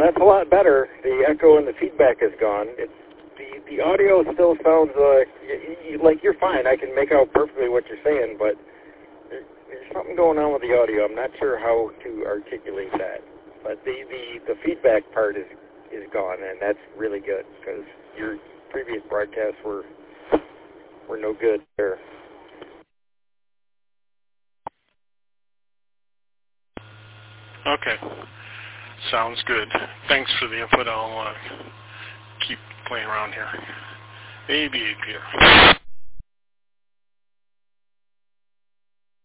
that's a lot better. The echo and the feedback is gone. The audio still sounds like you're fine. I can make out perfectly what you're saying, but there's something going on with the audio. I'm not sure how to articulate that. But the feedback part is gone, and that's really good because your previous broadcasts were no good there. Okay. Sounds good. Thanks for the input. I'll keep playing around here. Maybe Peter.